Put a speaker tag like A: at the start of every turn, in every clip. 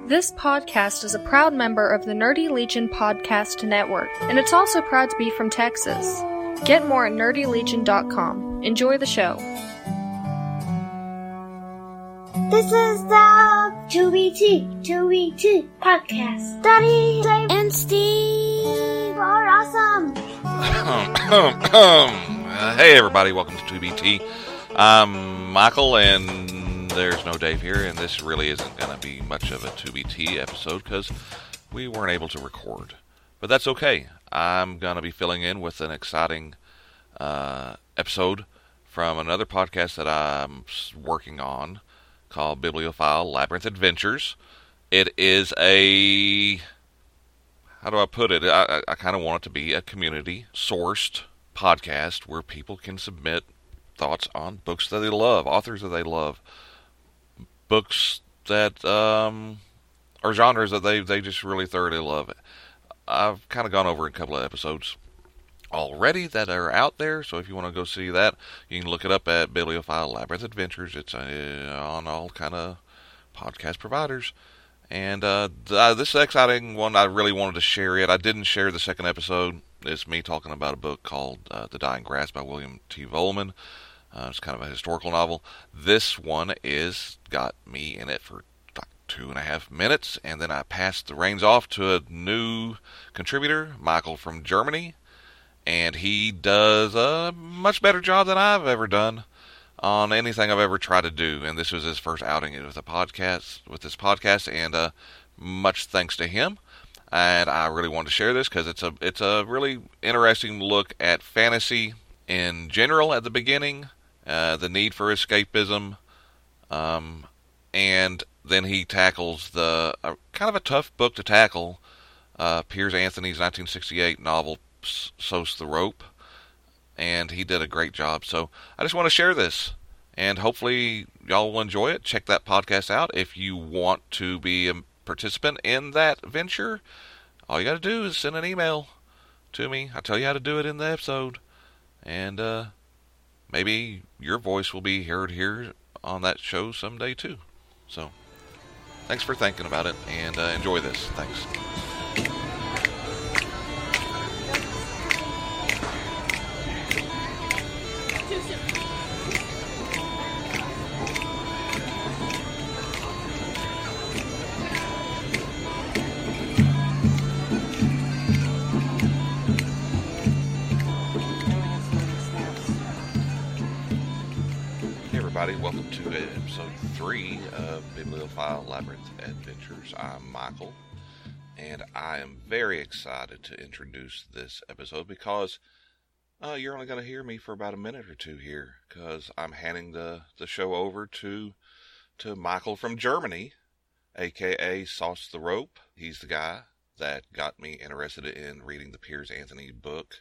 A: This podcast is a proud member of the Nerdy Legion Podcast Network, and it's also proud to be from Texas. Get more at nerdylegion.com. Enjoy the show.
B: This is the 2BT podcast. Daddy, Dave, and Steve are awesome.
C: Hey everybody, welcome to 2BT. I'm Michael, and there's no Dave here, and this really isn't going to be much of a 2BT episode because we weren't able to record. But that's okay. I'm going to be filling in with an exciting episode from another podcast that I'm working on called Bibliophile Labyrinth Adventures. It is a... how do I put it? I kind of want it to be a community-sourced podcast where people can submit thoughts on books that they love, authors that they love, books that or genres that they just really thoroughly love. I've kind of gone over a couple of episodes already that are out there, so if you want to go see that, you can look it up at Bibliophile Labyrinth Adventures. It's on all kind of podcast providers. And this is an exciting one. I really wanted to share it. I didn't share the second episode. It's me talking about a book called The Dying Grass by William T. Vollmann. It's kind of a historical novel. This one is got me in it for like 2.5 minutes, and then I passed the reins off to a new contributor, Michael from Germany, and he does a much better job than I've ever done on anything I've ever tried to do. And this was his first outing with this podcast, and much thanks to him. And I really wanted to share this because it's a really interesting look at fantasy in general at the beginning, the need for escapism, and then he tackles the kind of a tough book to tackle, Piers Anthony's 1968 novel So's the Rope, and he did a great job. So I just want to share this, and hopefully y'all will enjoy it. Check that podcast out if you want to be a participant in that venture. All you got to do is send an email to me. I'll tell you how to do it in the episode, and maybe your voice will be heard here on that show someday too. So thanks for thinking about it, and enjoy this. Thanks. Welcome to episode 3 of Bibliophile Labyrinth Adventures. I'm Michael, and I am very excited to introduce this episode because you're only going to hear me for about a minute or two here, because I'm handing the show over to Michael from Germany, aka Sauce the Rope. He's the guy that got me interested in reading the Piers Anthony book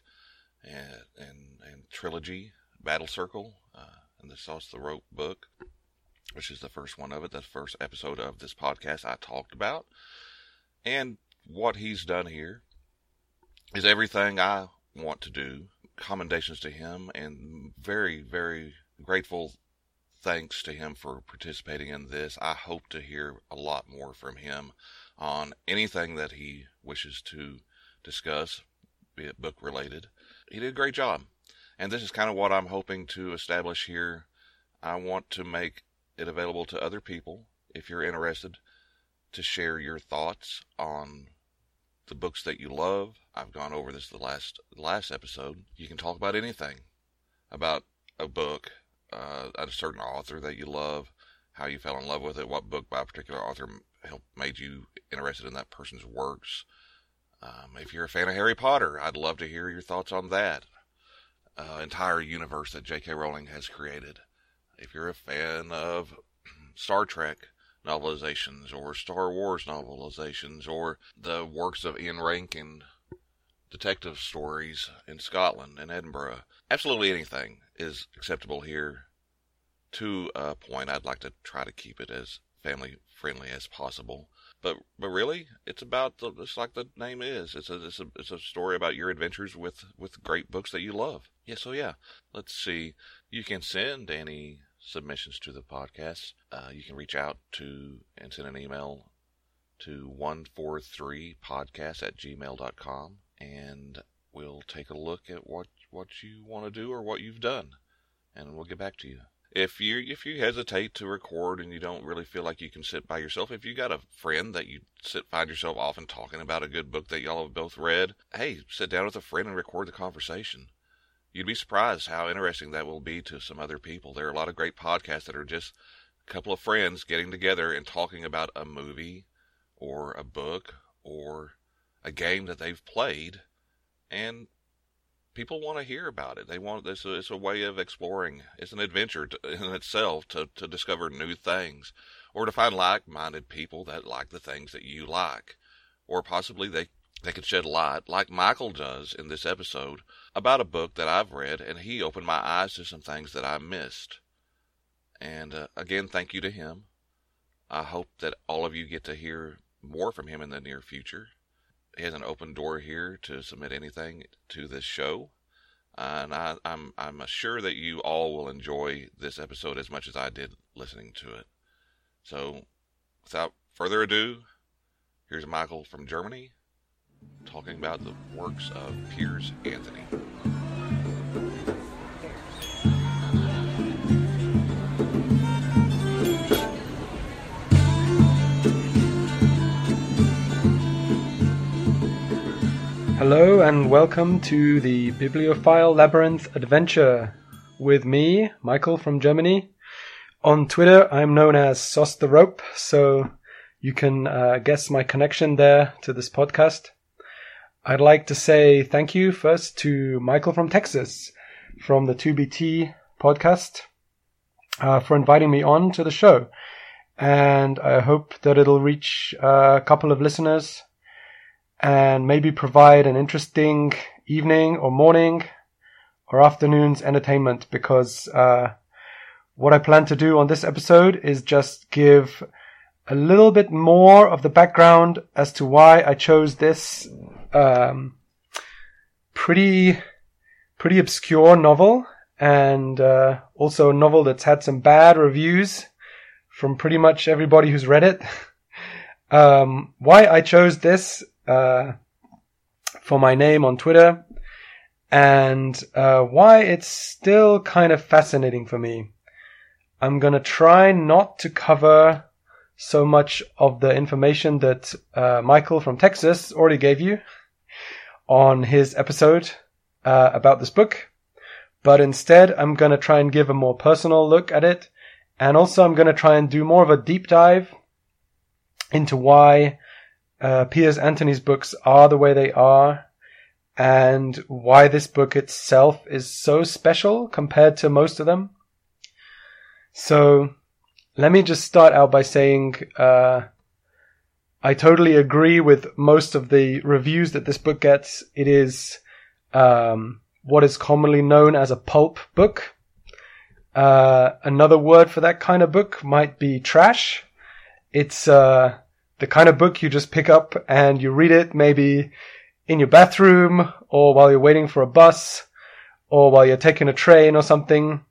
C: and trilogy, Battle Circle, and the Sauce the Rope book, which is the first one of it, the first episode of this podcast I talked about. And what he's done here is everything I want to do. Commendations to him, and very, very grateful thanks to him for participating in this. I hope to hear a lot more from him on anything that he wishes to discuss, be it book related. He did a great job. And this is kind of what I'm hoping to establish here. I want to make it available to other people, if you're interested, to share your thoughts on the books that you love. I've gone over this the last episode. You can talk about anything, about a book, a certain author that you love, how you fell in love with it, what book by a particular author made you interested in that person's works. If you're a fan of Harry Potter, I'd love to hear your thoughts on that. Entire universe that J.K. Rowling has created. If you're a fan of Star Trek novelizations or Star Wars novelizations or the works of Ian Rankin, detective stories in Scotland and Edinburgh, absolutely anything is acceptable here. To a point, I'd like to try to keep it as family friendly as possible. But really, it's about just like the name is. It's a story about your adventures with great books that you love. Yeah. Let's see. You can send any submissions to the podcast. You can reach out to and send an email to 143podcast@gmail.com, and we'll take a look at what you want to do or what you've done, and we'll get back to you. If you hesitate to record and you don't really feel like you can sit by yourself, if you got a friend that you find yourself often talking about a good book that y'all have both read, hey, sit down with a friend and record the conversation. You'd be surprised how interesting that will be to some other people. There are a lot of great podcasts that are just a couple of friends getting together and talking about a movie or a book or a game that they've played, and people want to hear about it. They want this. It's a way of exploring. It's an adventure in itself to discover new things, or to find like-minded people that like the things that you like, or possibly they could shed light, like Michael does in this episode, about a book that I've read, and he opened my eyes to some things that I missed. And again, thank you to him. I hope that all of you get to hear more from him in the near future. He has an open door here to submit anything to this show, and I'm sure that you all will enjoy this episode as much as I did listening to it. So, without further ado, here's Michael from Germany talking about the works of Piers Anthony.
D: Hello and welcome to the Bibliophile Labyrinth adventure with me, Michael from Germany. On Twitter, I'm known as Sauce the Rope, so you can guess my connection there to this podcast. I'd like to say thank you first to Michael from Texas from the 2BT podcast for inviting me on to the show. And I hope that it'll reach a couple of listeners and maybe provide an interesting evening or morning or afternoon's entertainment, because what I plan to do on this episode is just give a little bit more of the background as to why I chose this pretty obscure novel, and also a novel that's had some bad reviews from pretty much everybody who's read it. Why I chose this for my name on Twitter, and why it's still kind of fascinating for me. I'm gonna try not to cover so much of the information that Michael from Texas already gave you on his episode about this book, but instead I'm gonna try and give a more personal look at it, and also I'm gonna try and do more of a deep dive into why Piers Anthony's books are the way they are, and why this book itself is so special compared to most of them. So let me just start out by saying I totally agree with most of the reviews that this book gets. It is what is commonly known as a pulp book. Another word for that kind of book might be trash. It's the kind of book you just pick up and you read it maybe in your bathroom, or while you're waiting for a bus, or while you're taking a train or something.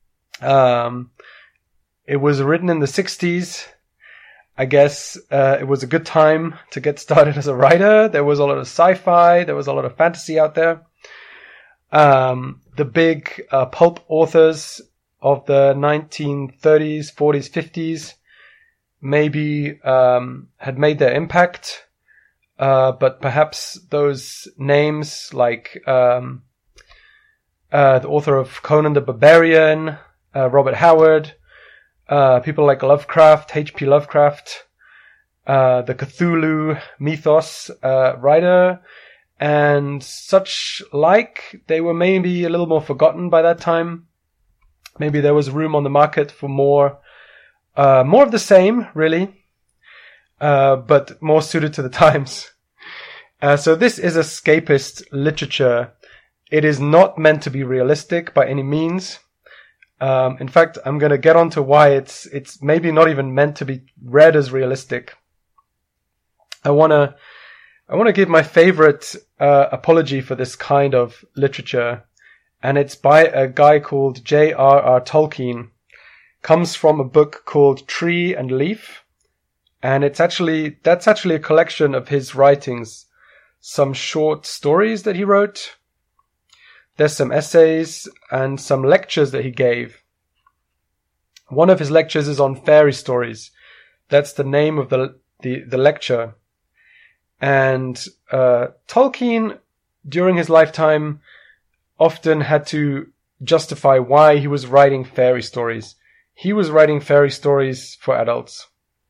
D: It was written in the 60s. I guess it was a good time to get started as a writer. There was a lot of sci-fi. There was a lot of fantasy out there. The big pulp authors of the 1930s, 40s, 50s maybe had made their impact, but perhaps those names like the author of Conan the Barbarian, Robert Howard, people like Lovecraft, H.P. Lovecraft, the Cthulhu mythos writer, and such like, they were maybe a little more forgotten by that time. Maybe there was room on the market for more of the same, really, but more suited to the times. So this is escapist literature. It is not meant to be realistic by any means. In fact, I'm going to get on to why it's maybe not even meant to be read as realistic. I want to give my favorite apology for this kind of literature, and it's by a guy called J.R.R. Tolkien. Comes from a book called Tree and Leaf, And that's actually a collection of his writings, some short stories that he wrote. There's some essays and some lectures that he gave. One of his lectures is on fairy stories. That's the name of the lecture. And Tolkien, during his lifetime, often had to justify why he was writing fairy stories. He was writing fairy stories for adults.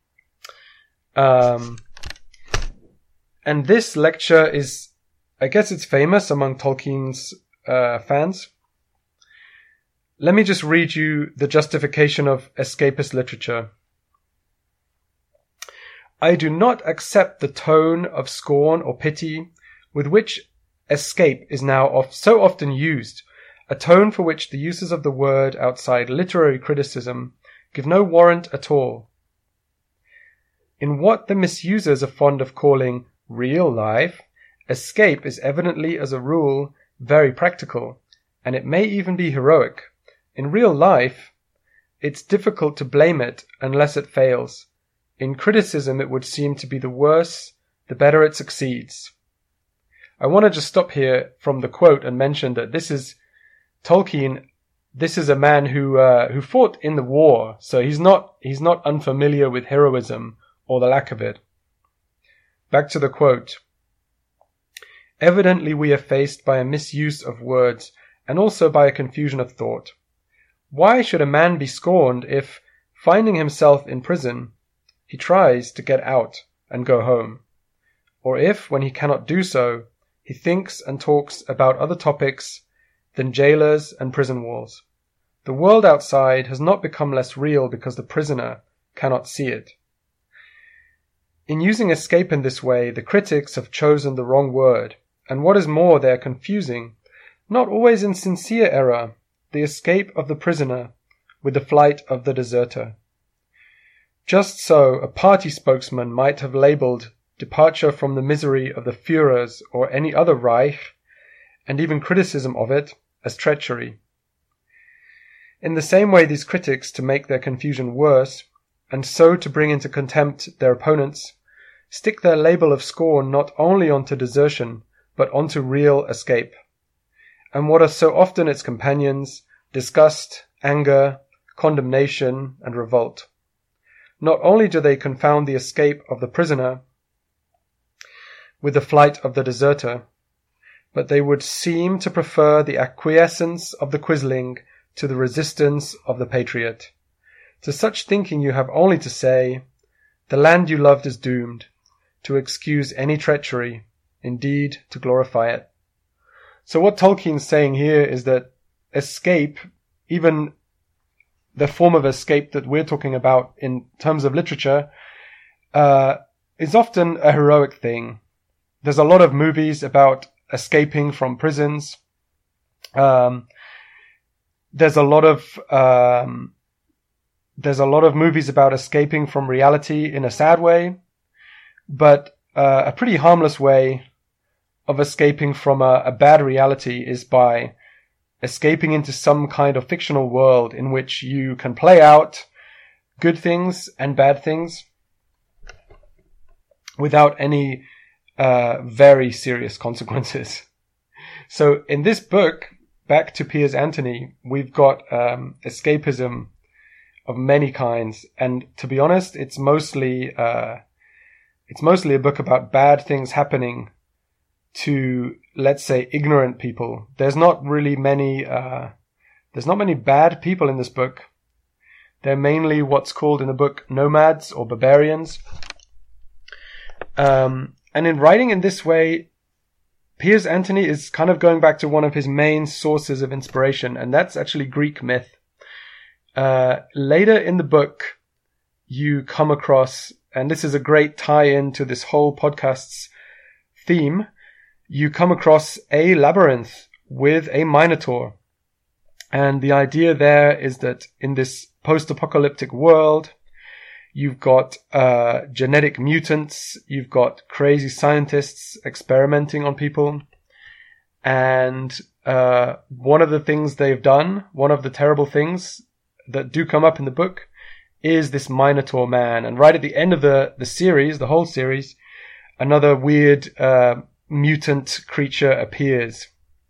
D: And this lecture is, I guess it's famous among Tolkien's fans. Let me just read you the justification of escapist literature. I do not accept the tone of scorn or pity with which escape is now so often used, a tone for which the uses of the word outside literary criticism give no warrant at all. In what the misusers are fond of calling real life, escape is evidently, as a rule, very practical, and it may even be heroic. In real life, it's difficult to blame it unless it fails. In criticism, it would seem to be the worse, the better it succeeds. I want to just stop here from the quote and mention that this is Tolkien. This is a man who fought in the war, so he's not unfamiliar with heroism or the lack of it. Back to the quote. Evidently we are faced by a misuse of words and also by a confusion of thought. Why should a man be scorned if, finding himself in prison, he tries to get out and go home? Or if, when he cannot do so, he thinks and talks about other topics than jailers and prison walls? The world outside has not become less real because the prisoner cannot see it. In using escape in this way, the critics have chosen the wrong word, and what is more, they are confusing, not always in sincere error, the escape of the prisoner with the flight of the deserter. Just so, a party spokesman might have labelled departure from the misery of the Führers or any other Reich, and even criticism of it, as treachery. In the same way, these critics, to make their confusion worse, and so to bring into contempt their opponents, stick their label of scorn not only onto desertion, but onto real escape. And what are so often its companions, disgust, anger, condemnation, and revolt. Not only do they confound the escape of the prisoner with the flight of the deserter, but they would seem to prefer the acquiescence of the Quisling to the resistance of the patriot. To such thinking you have only to say, the land you loved is doomed, to excuse any treachery, indeed to glorify it. So what Tolkien's saying here is that escape, even the form of escape that we're talking about in terms of literature, is often a heroic thing. There's a lot of movies about escaping from prisons. There's a lot of movies about escaping from reality in a sad way, but a pretty harmless way of escaping from a bad reality is by escaping into some kind of fictional world in which you can play out good things and bad things without any very serious consequences. So in this book, back to Piers Anthony, we've got escapism of many kinds, and to be honest, it's mostly a book about bad things happening to, let's say, ignorant people. There's not many bad people in this book. They're mainly what's called in the book nomads or barbarians. And in writing in this way, Piers Anthony is kind of going back to one of his main sources of inspiration, and that's actually Greek myth. Later in the book, you come across, and this is a great tie-in to this whole podcast's theme, you come across a labyrinth with a minotaur. And the idea there is that in this post-apocalyptic world, you've got genetic mutants, you've got crazy scientists experimenting on people, and one of the things they've done, one of the terrible things that do come up in the book, is this Minotaur man. And right at the end of the series, the whole series, another weird mutant creature appears.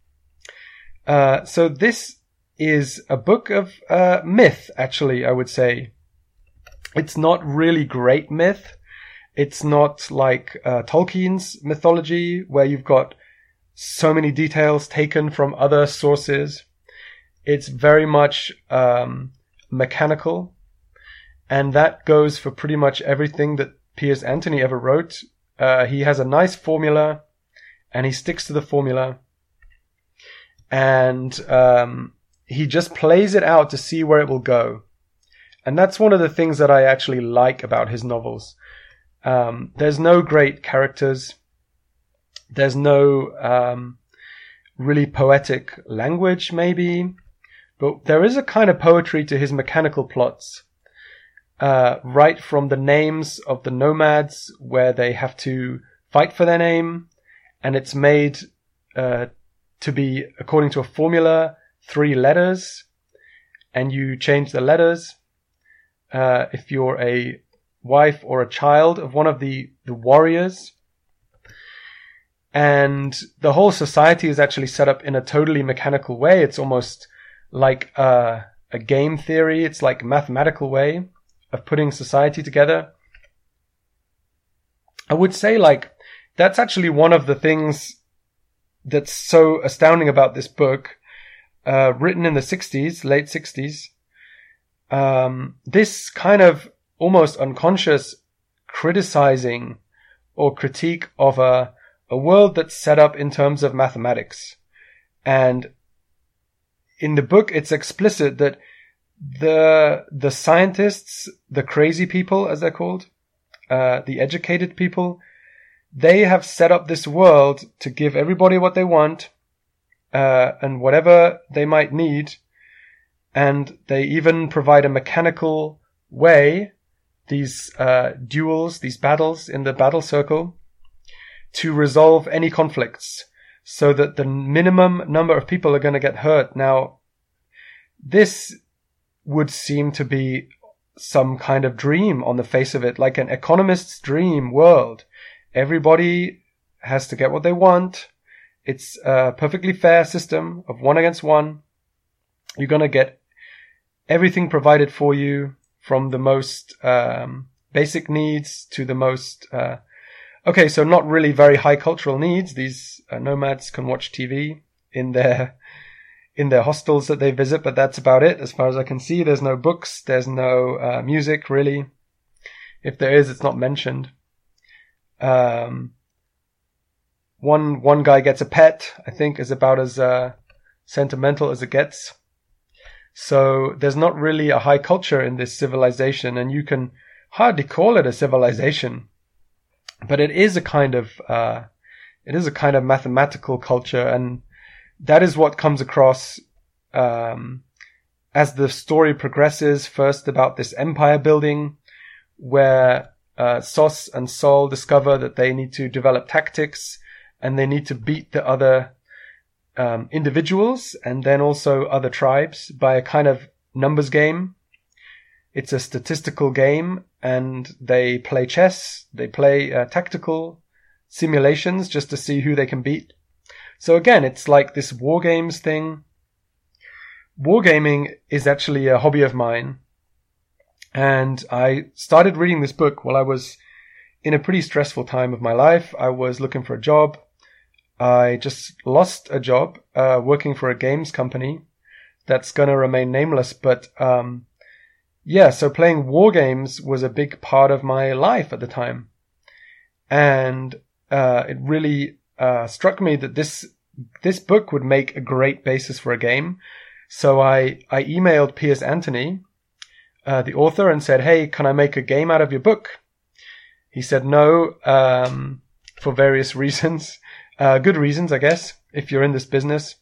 D: So this is a book of myth, actually, I would say. It's not really great myth. It's not like Tolkien's mythology, where you've got so many details taken from other sources. It's very much mechanical, and that goes for pretty much everything that Piers Anthony ever wrote. He has a nice formula, and he sticks to the formula, and he just plays it out to see where it will go. And that's one of the things that I actually like about his novels. There's no great characters. There's no really poetic language, maybe. But there is a kind of poetry to his mechanical plots. Right from the names of the nomads, where they have to fight for their name. And it's made to be, according to a formula, 3 letters. And you change the letters. If you're a wife or a child of one of the warriors. And the whole society is actually set up in a totally mechanical way. It's almost like a game theory. It's like a mathematical way of putting society together. I would say, like, that's actually one of the things that's so astounding about this book, written in the 60s, late 60s. This kind of almost unconscious criticizing or critique of a world that's set up in terms of mathematics. And in the book, it's explicit that the scientists, the crazy people, as they're called, the educated people, they have set up this world to give everybody what they want, and whatever they might need. And they even provide a mechanical way, these duels, these battles in the battle circle, to resolve any conflicts, so that the minimum number of people are going to get hurt. Now, this would seem to be some kind of dream on the face of it, like an economist's dream world. Everybody has to get what they want. It's a perfectly fair system of 1 against 1. You're going to get everything provided for you, from the most basic needs to the most okay, so not really very high cultural needs. These nomads can watch TV in their hostels that they visit, but that's about it as far as I can see. There's no books, there's no music, really. If there is, it's not mentioned. One guy gets a pet, I think, is about as sentimental as it gets. So there's not really a high culture in this civilization, and you can hardly call it a civilization. But it is a kind of mathematical culture, and that is what comes across as the story progresses. First about this empire building, where Sos and Sol discover that they need to develop tactics, and they need to beat the other individuals, and then also other tribes, by a kind of numbers game. It's a statistical game, and they play chess, they play tactical simulations just to see who they can beat. So again, it's like this war games thing. Wargaming is actually a hobby of mine, and I started reading this book while I was in a pretty stressful time of my life. I was looking for a job. I just lost a job working for a games company that's going to remain nameless, but yeah, so playing war games was a big part of my life at the time. And it really struck me that this book would make a great basis for a game. So I emailed Piers Anthony, the author, and said, "Hey, can I make a game out of your book?" He said no, for various reasons. Good reasons, I guess, if you're in this business.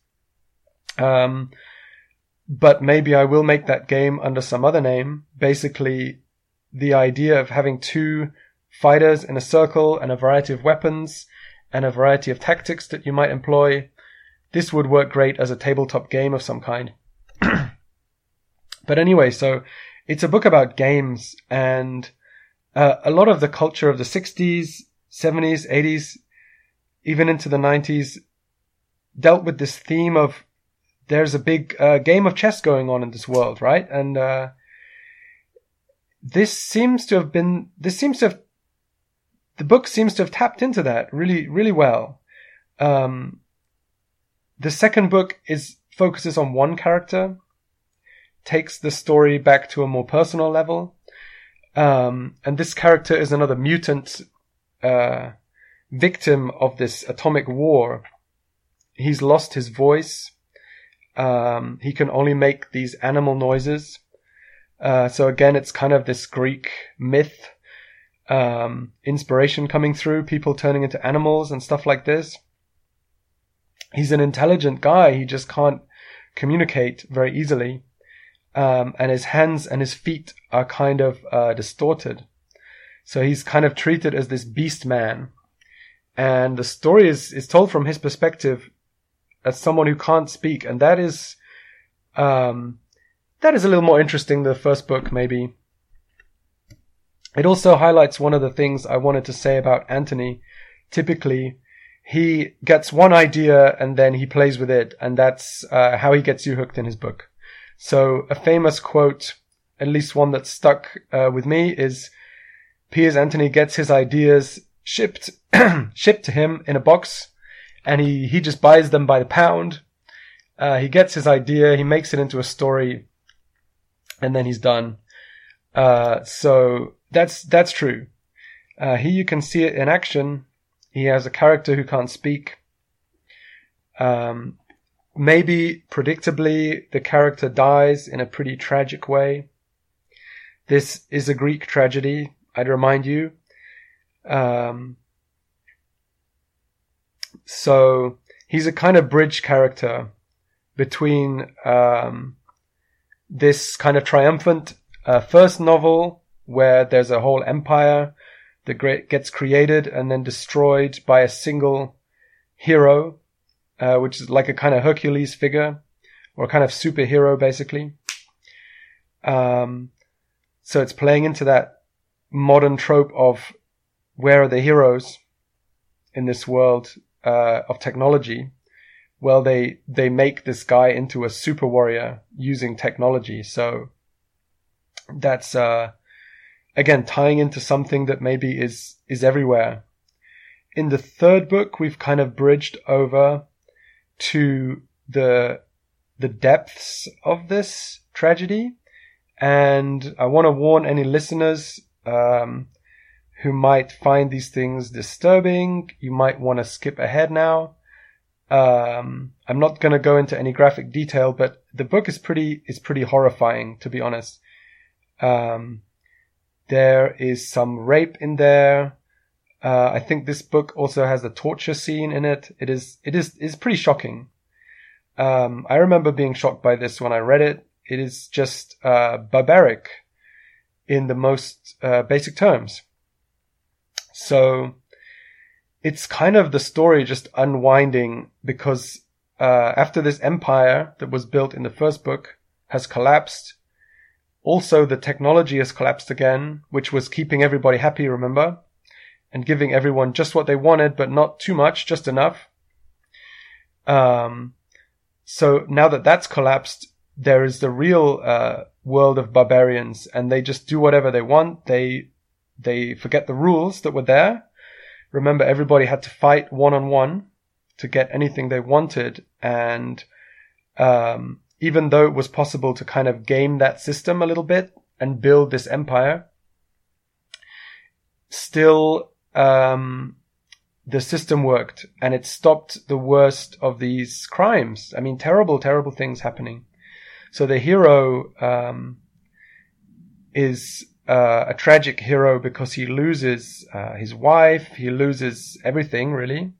D: But maybe I will make that game under some other name. Basically, the idea of having 2 fighters in a circle and a variety of weapons and a variety of tactics that you might employ. This would work great as a tabletop game of some kind. But anyway, so it's a book about games, and a lot of the culture of the 60s, 70s, 80s, even into the 90s, dealt with this theme of there's a big game of chess going on in this world, right? And the book seems to have tapped into that really, really well. The second book focuses on one character, takes the story back to a more personal level. And this character is another mutant, victim of this atomic war. He's lost his voice. He can only make these animal noises. So again, it's kind of this Greek myth, inspiration coming through, people turning into animals and stuff like this. He's an intelligent guy. He just can't communicate very easily. And his hands and his feet are kind of distorted. So he's kind of treated as this beast man. And the story is told from his perspective as someone who can't speak. And that is a little more interesting than the first book, maybe. It also highlights one of the things I wanted to say about Anthony. Typically, he gets one idea and then he plays with it. And that's how he gets you hooked in his book. So a famous quote, at least one that stuck with me, is Piers Anthony gets his ideas shipped to him in a box, and he just buys them by the pound. He gets his idea, he makes it into a story, and then he's done. So that's true. Here you can see it in action. He has a character who can't speak. Maybe predictably, the character dies in a pretty tragic way. This is a Greek tragedy, I'd remind you. So he's a kind of bridge character between this kind of triumphant first novel where there's a whole empire that gets created and then destroyed by a single hero, which is like a kind of Hercules figure or a kind of superhero, basically. So it's playing into that modern trope of where are the heroes in this world of technology? Well, they make this guy into a super warrior using technology. So that's again tying into something that maybe is everywhere. In the third book, we've kind of bridged over to the depths of this tragedy, and I want to warn any listeners who might find these things disturbing. You might want to skip ahead now. I'm not going to go into any graphic detail, but the book is pretty horrifying, to be honest. There is some rape in there. I think this book also has a torture scene in it. It is pretty shocking. I remember being shocked by this when I read it. It is just barbaric in the most basic terms. So it's kind of the story just unwinding because after this empire that was built in the first book has collapsed, also the technology has collapsed again, which was keeping everybody happy, remember? And giving everyone just what they wanted, but not too much, just enough. So now that that's collapsed, there is the real world of barbarians, and they just do whatever they want. They forget the rules that were there. Remember, everybody had to fight one-on-one to get anything they wanted, and even though it was possible to kind of game that system a little bit and build this empire, still the system worked, and it stopped the worst of these crimes. I mean, terrible, terrible things happening. So the hero is a tragic hero because he loses his wife, he loses everything, really.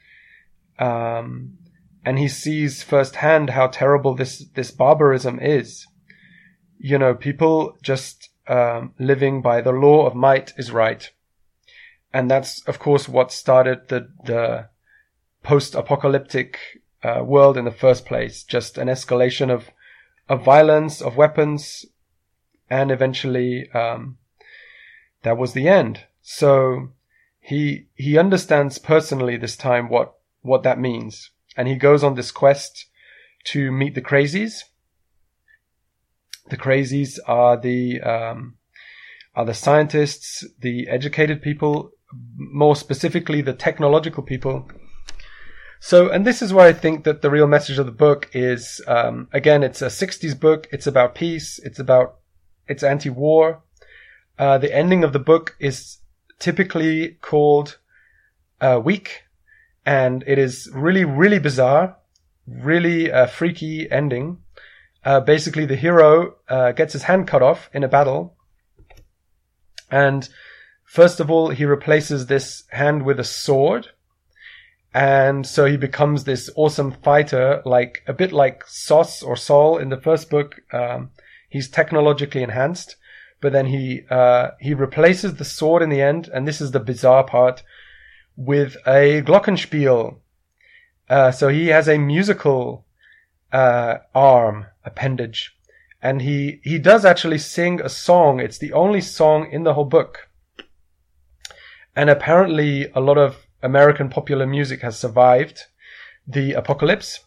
D: And he sees firsthand how terrible this barbarism is. You know, people just living by the law of might is right. And that's, of course, what started the post-apocalyptic world in the first place. Just an escalation of violence, of weapons, and eventually that was the end. So he understands personally this time what that means, and he goes on this quest to meet the crazies. The crazies are the scientists, the educated people, more specifically the technological people. So, and this is where I think that the real message of the book is, again, it's a 60s book. It's about peace. It's anti-war. The ending of the book is typically called Weak, and it is really, really bizarre, really freaky ending. Basically, the hero gets his hand cut off in a battle, and first of all, he replaces this hand with a sword. And so he becomes this awesome fighter, like a bit like Sos or Sol in the first book. He's technologically enhanced, but then he replaces the sword in the end, and this is the bizarre part, with a glockenspiel. So he has a musical arm appendage, and he does actually sing a song. It's the only song in the whole book, and apparently a lot of American popular music has survived the apocalypse.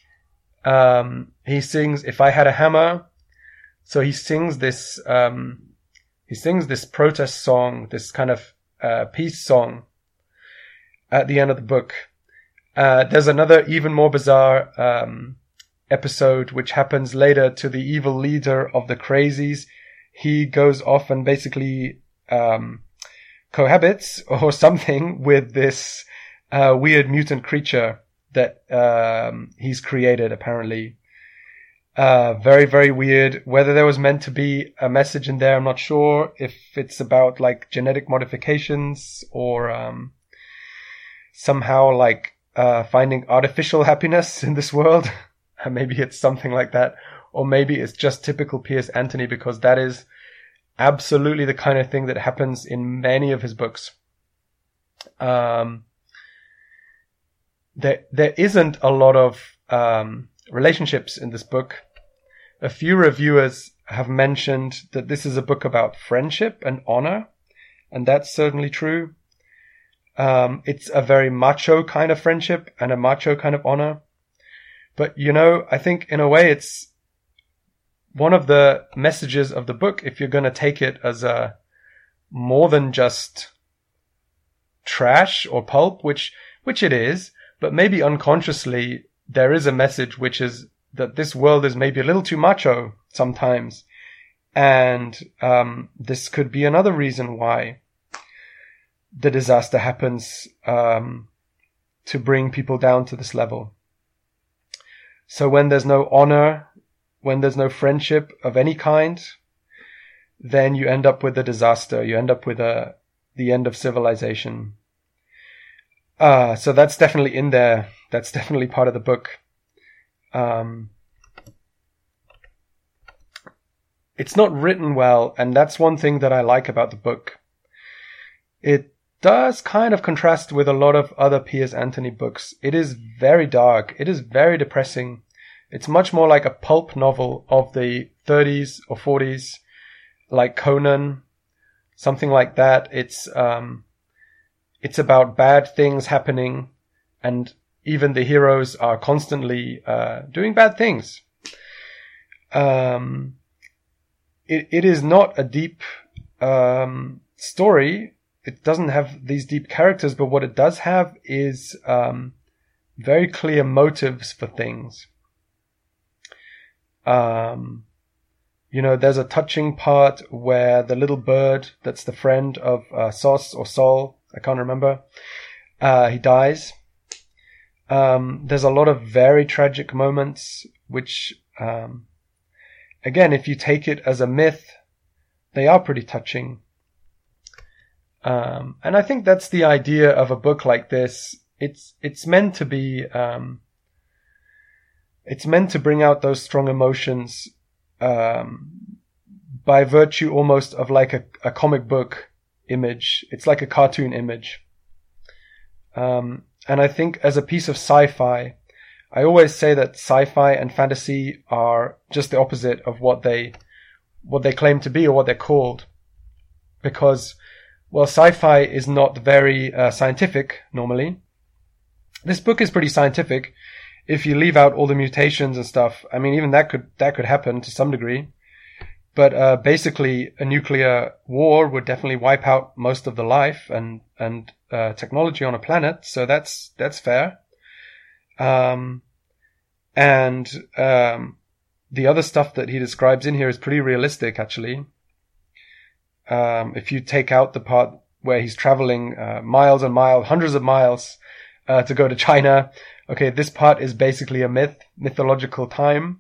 D: He sings "If I Had a Hammer," so he sings this protest song, this kind of peace song at the end of the book. There's another even more bizarre episode which happens later to the evil leader of the crazies. He goes off and basically cohabits or something with this weird mutant creature that he's created, apparently. Very, very weird. Whether there was meant to be a message in there, I'm not sure. If it's about like genetic modifications or somehow like finding artificial happiness in this world. Maybe it's something like that. Or maybe it's just typical Piers Anthony, because that is absolutely the kind of thing that happens in many of his books. There isn't a lot of relationships in this book. A few reviewers have mentioned that this is a book about friendship and honor, and that's certainly true. It's a very macho kind of friendship and a macho kind of honor. But, I think in a way it's one of the messages of the book, if you're going to take it as a more than just trash or pulp, which it is, but maybe unconsciously there is a message which is that this world is maybe a little too macho sometimes. And this could be another reason why the disaster happens, to bring people down to this level. So when there's no honor, when there's no friendship of any kind, then you end up with a disaster. You end up with the end of civilization. So that's definitely in there. That's definitely part of the book. It's not written well, and that's one thing that I like about the book. It does kind of contrast with a lot of other Piers Anthony books. It is very dark. It is very depressing. It's much more like a pulp novel of the 30s or 40s, like Conan, something like that. It's about bad things happening, and even the heroes are constantly doing bad things. It is not a deep story. It doesn't have these deep characters, but what it does have is very clear motives for things. There's a touching part where the little bird that's the friend of Sos or Sol, I can't remember, he dies. There's a lot of very tragic moments, which, again, if you take it as a myth, they are pretty touching. And I think that's the idea of a book like this. It's meant to be, it's meant to bring out those strong emotions, by virtue almost of like a comic book image. It's like a cartoon image. And I think as a piece of sci-fi, I always say that sci-fi and fantasy are just the opposite of what they what they claim to be or what they're called. Because, well, sci-fi is not very scientific normally. This book is pretty scientific if you leave out all the mutations and stuff. I mean, even that could happen to some degree. But basically, a nuclear war would definitely wipe out most of the life and technology on a planet. So that's fair. The other stuff that he describes in here is pretty realistic, actually. If you take out the part where he's traveling miles and miles, hundreds of miles to go to China, okay, this part is basically a mythological time.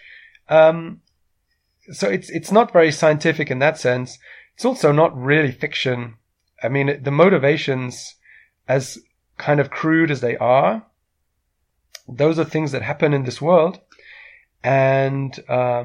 D: So it's not very scientific in that sense. It's also not really fiction. I mean, the motivations, as kind of crude as they are, those are things that happen in this world. And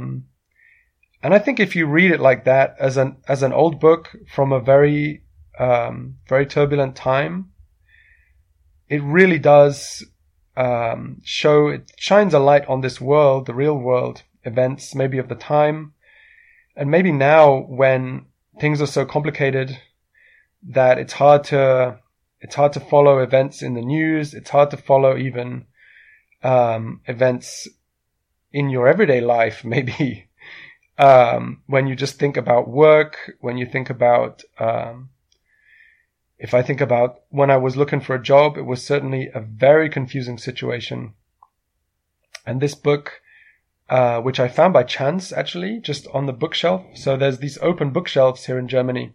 D: I think if you read it like that as an old book from a very turbulent time, it really does it shines a light on this world, the real world events maybe of the time, and maybe now when things are so complicated that it's hard to follow events in the news. It's hard to follow even events in your everyday life, maybe when you just think about work, when you think about if I think about when I was looking for a job, it was certainly a very confusing situation. And this book, which I found by chance, actually, just on the bookshelf. So there's these open bookshelves here in Germany.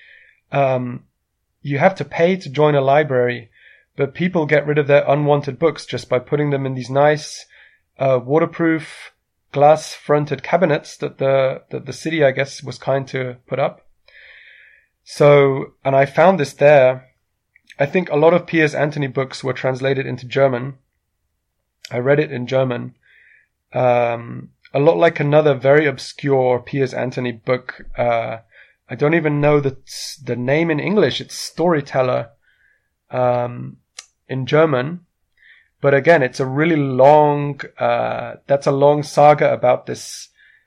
D: You have to pay to join a library, but people get rid of their unwanted books just by putting them in these nice, waterproof, glass-fronted cabinets that the city, I guess, was kind to put up. So, and I found this there. I think a lot of Piers Anthony books were translated into German. I read it in German. A lot like another very obscure Piers Anthony book. I don't even know the name in English. It's Storyteller, in German. But again, it's a really long, that's a long saga about this,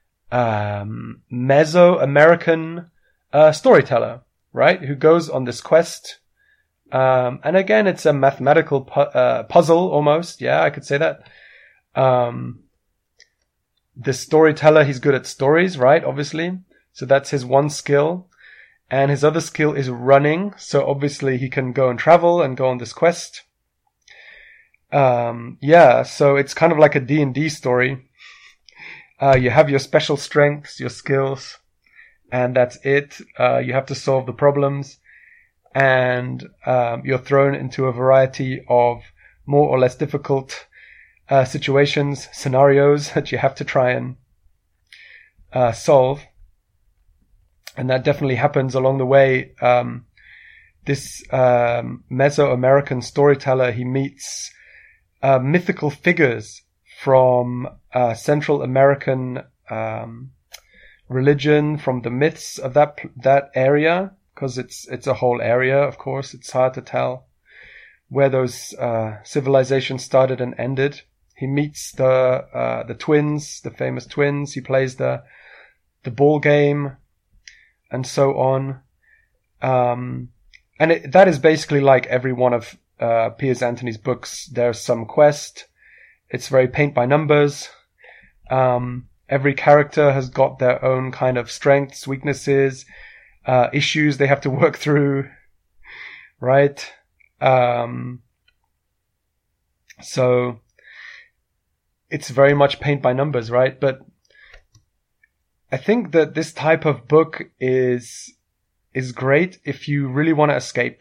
D: Mesoamerican, storyteller, right? Who goes on this quest. And again, it's a mathematical, puzzle almost. Yeah, I could say that. The storyteller, he's good at stories, right? Obviously. So that's his one skill. And his other skill is running. So obviously he can go and travel and go on this quest. So it's kind of like a D&D story. You have your special strengths, your skills, and that's it. You have to solve the problems, and you're thrown into a variety of more or less difficult situations, scenarios that you have to try and solve. And that definitely happens along the way. This Mesoamerican storyteller, he meets mythical figures from Central American religion, from the myths of that area, because it's a whole area, of course. It's hard to tell where those civilizations started and ended. He meets the twins, the famous twins. He plays the ball game, and so on. And that is basically like every one of Piers Anthony's books. There's some quest. It's very paint by numbers. Every character has got their own kind of strengths, weaknesses, issues they have to work through, right? So it's very much paint by numbers, right? But I think that this type of book is great if you really want to escape.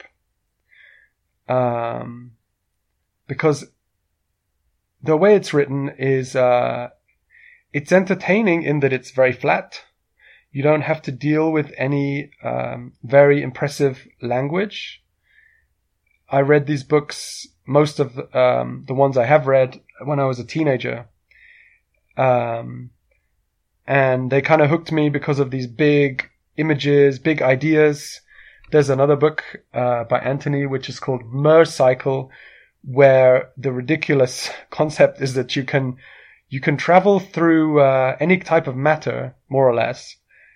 D: Because the way it's written is, it's entertaining in that it's very flat. You don't have to deal with any, very impressive language. I read these books, most of the ones I have read when I was a teenager. And they kind of hooked me because of these big images, big ideas. There's another book by Anthony which is called Mercycle, where the ridiculous concept is that you can travel through any type of matter, more or less,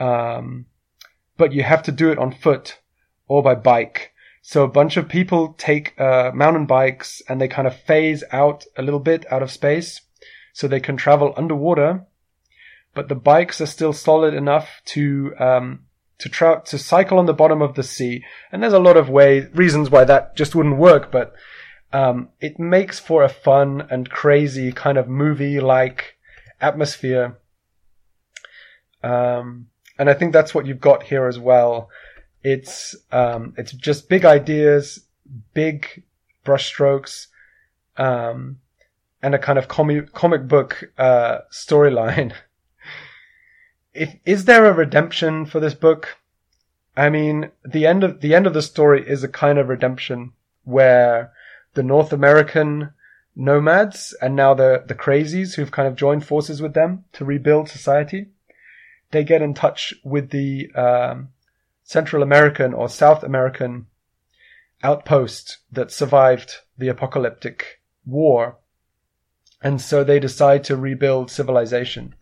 D: but you have to do it on foot or by bike. So a bunch of people take mountain bikes and they kind of phase out a little bit out of space so they can travel underwater, but the bikes are still solid enough to cycle on the bottom of the sea. And there's a lot of reasons why that just wouldn't work, but it makes for a fun and crazy kind of movie-like atmosphere. And I think that's what you've got here as well. It's just big ideas, big brushstrokes, and a kind of comic book storyline. Is there a redemption for this book? I mean, the end of the story is a kind of redemption where the North American nomads and now the crazies who've kind of joined forces with them to rebuild society, they get in touch with the Central American or South American outpost that survived the apocalyptic war. And so they decide to rebuild civilization.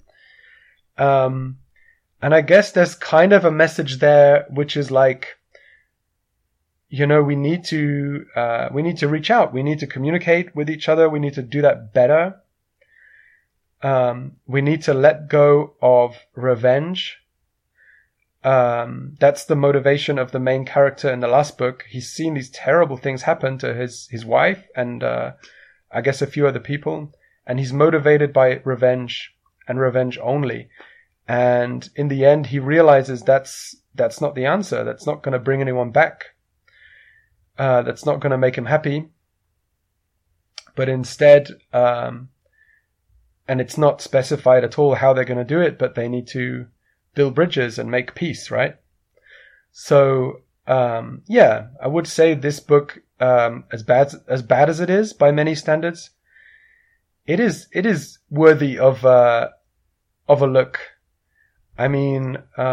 D: And I guess there's kind of a message there, which is like, you know, we need to reach out. We need to communicate with each other. We need to do that better. We need to let go of revenge. That's the motivation of the main character in the last book. He's seen these terrible things happen to his wife and, I guess a few other people. And he's motivated by revenge and revenge only. And in the end, he realizes that's not the answer. That's not going to bring anyone back. That's not going to make him happy. But instead, and it's not specified at all how they're going to do it, but they need to build bridges and make peace, right? So, I would say this book, as bad as it is by many standards, it is worthy of a look. I mean,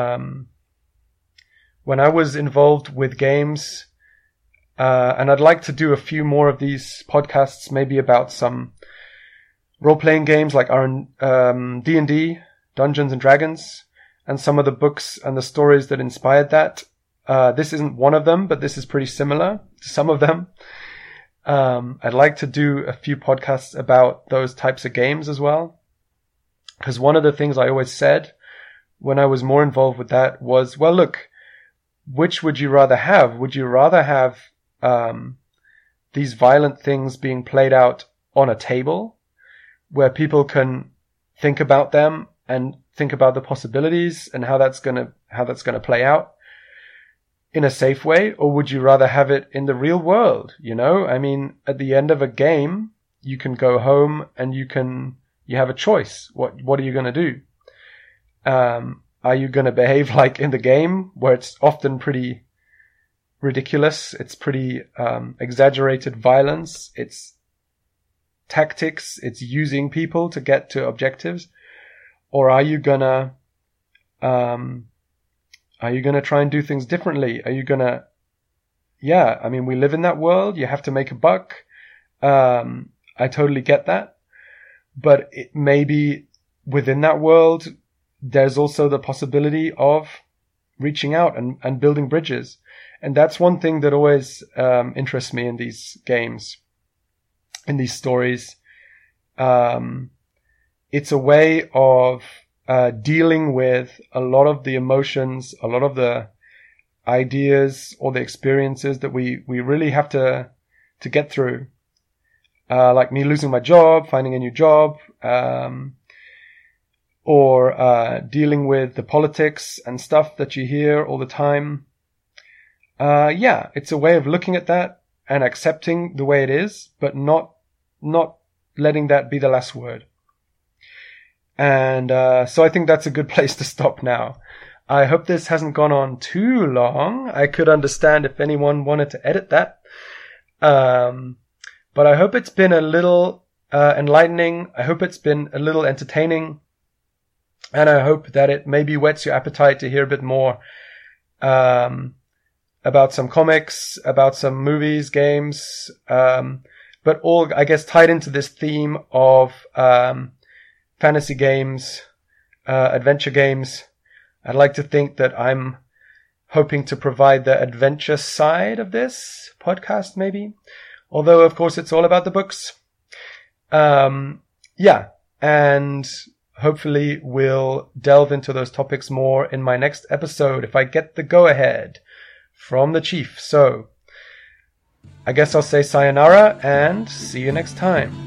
D: when I was involved with games, and I'd like to do a few more of these podcasts, maybe about some role-playing games like our D&D, Dungeons and Dragons, and some of the books and the stories that inspired that. This isn't one of them, but this is pretty similar to some of them. I'd like to do a few podcasts about those types of games as well. Because one of the things I always said when I was more involved with that was, well, look, which would you rather have? Would you rather have these violent things being played out on a table where people can think about them and think about the possibilities and how that's gonna play out in a safe way, or would you rather have it in the real world? You know, I mean, at the end of a game, you can go home and you have a choice. What are you going to do? Are you going to behave like in the game, where it's often pretty ridiculous? It's pretty exaggerated violence. It's tactics. It's using people to get to objectives. Or are you gonna try and do things differently? Are you gonna? Yeah, I mean, we live in that world. You have to make a buck. I totally get that. But maybe within that world, there's also the possibility of reaching out and building bridges. And that's one thing that always interests me in these games, in these stories. It's a way of dealing with a lot of the emotions, a lot of the ideas or the experiences that we really have to get through. Like me losing my job, finding a new job, or dealing with the politics and stuff that you hear all the time. It's a way of looking at that and accepting the way it is, but not letting that be the last word. And so I think that's a good place to stop now. I hope this hasn't gone on too long. I could understand if anyone wanted to edit that. But I hope it's been a little enlightening. I hope it's been a little entertaining. And I hope that it maybe whets your appetite to hear a bit more about some comics, about some movies, games, but all, I guess, tied into this theme of fantasy games, adventure games, I'd like to think that I'm hoping to provide the adventure side of this podcast, maybe. Although, of course, it's all about the books. Yeah, and hopefully we'll delve into those topics more in my next episode if I get the go-ahead from the chief. So, I guess I'll say sayonara and see you next time.